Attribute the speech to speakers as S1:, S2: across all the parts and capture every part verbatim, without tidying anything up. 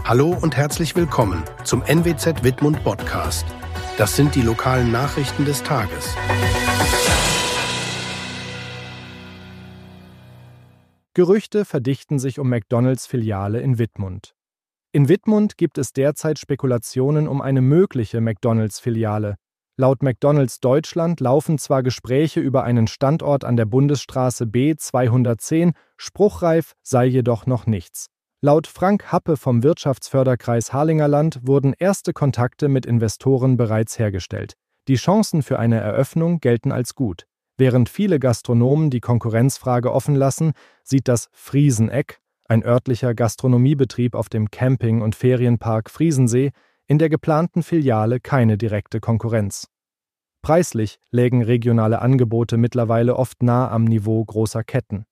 S1: Hallo und herzlich willkommen zum N W Z Wittmund Podcast. Das sind die lokalen Nachrichten des Tages.
S2: Gerüchte verdichten sich um McDonalds-Filiale in Wittmund. In Wittmund gibt es derzeit Spekulationen um eine mögliche McDonalds-Filiale. Laut McDonalds Deutschland laufen zwar Gespräche über einen Standort an der Bundesstraße B zweihundertzehn, spruchreif sei jedoch noch nichts. Laut Frank Happe vom Wirtschaftsförderkreis Harlingerland wurden erste Kontakte mit Investoren bereits hergestellt. Die Chancen für eine Eröffnung gelten als gut. Während viele Gastronomen die Konkurrenzfrage offen lassen, sieht das Frieseneck, ein örtlicher Gastronomiebetrieb auf dem Camping- und Ferienpark Friesensee, in der geplanten Filiale keine direkte Konkurrenz. Preislich lägen regionale Angebote mittlerweile oft nah am Niveau großer Ketten.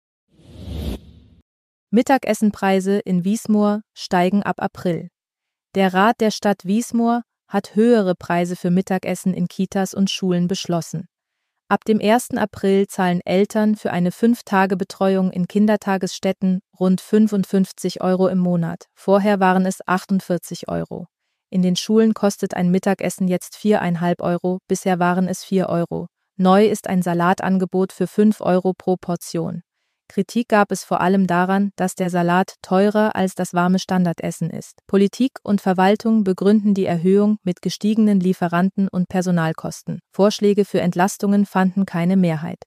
S3: Mittagessenpreise in Wiesmoor steigen ab April. Der Rat der Stadt Wiesmoor hat höhere Preise für Mittagessen in Kitas und Schulen beschlossen. Ab dem ersten April zahlen Eltern für eine fünf-Tage-Betreuung in Kindertagesstätten rund fünfundfünfzig Euro im Monat. Vorher waren es achtundvierzig Euro. In den Schulen kostet ein Mittagessen jetzt viereinhalb Euro, bisher waren es vier Euro. Neu ist ein Salatangebot für fünf Euro pro Portion. Kritik gab es vor allem daran, dass der Salat teurer als das warme Standardessen ist. Politik und Verwaltung begründen die Erhöhung mit gestiegenen Lieferanten- und Personalkosten. Vorschläge für Entlastungen fanden keine Mehrheit.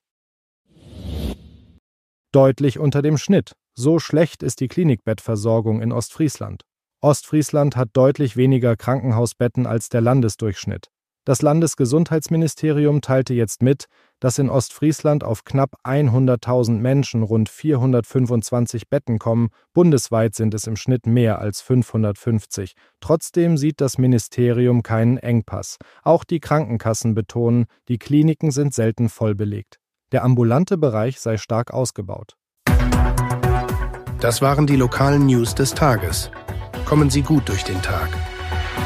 S2: Deutlich unter dem Schnitt. So schlecht ist die Klinikbettversorgung in Ostfriesland. Ostfriesland hat deutlich weniger Krankenhausbetten als der Landesdurchschnitt. Das Landesgesundheitsministerium teilte jetzt mit, dass in Ostfriesland auf knapp hunderttausend Menschen rund vierhundertfünfundzwanzig Betten kommen, bundesweit sind es im Schnitt mehr als fünfhundertfünfzig. Trotzdem sieht das Ministerium keinen Engpass. Auch die Krankenkassen betonen, die Kliniken sind selten voll belegt. Der ambulante Bereich sei stark ausgebaut.
S1: Das waren die lokalen News des Tages. Kommen Sie gut durch den Tag.